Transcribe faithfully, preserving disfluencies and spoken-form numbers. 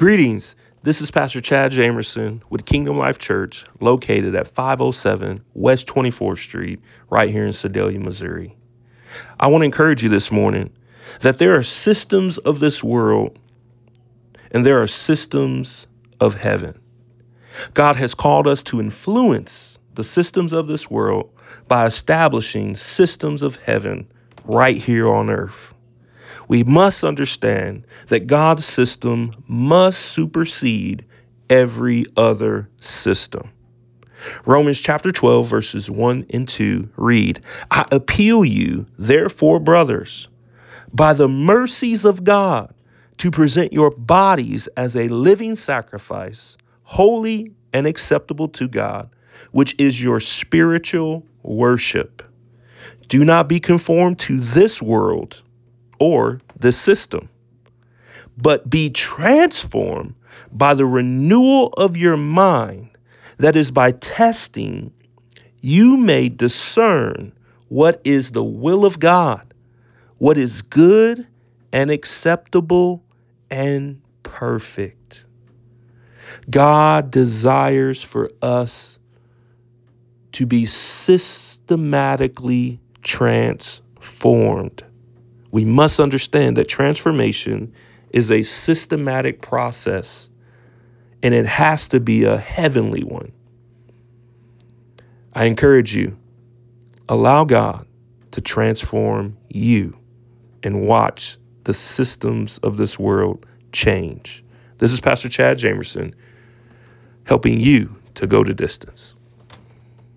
Greetings. This is Pastor Chad Jamerson with Kingdom Life Church, located at five oh seven West twenty-fourth Street, right here in Sedalia, Missouri. I want to encourage you this morning that there are systems of this world and there are systems of heaven. God has called us to influence the systems of this world by establishing systems of heaven right here on earth. We must understand that God's system must supersede every other system. Romans chapter twelve, verses one and two read, I appeal you, therefore, brothers, by the mercies of God, to present your bodies as a living sacrifice, holy and acceptable to God, which is your spiritual worship. Do not be conformed to this world or the system, but be transformed by the renewal of your mind. That is, by testing, you may discern what is the will of God, what is good and acceptable and perfect. God desires for us to be systematically transformed. We must understand that transformation is a systematic process, and it has to be a heavenly one. I encourage you, allow God to transform you and watch the systems of this world change. This is Pastor Chad Jamerson, helping you to go the distance.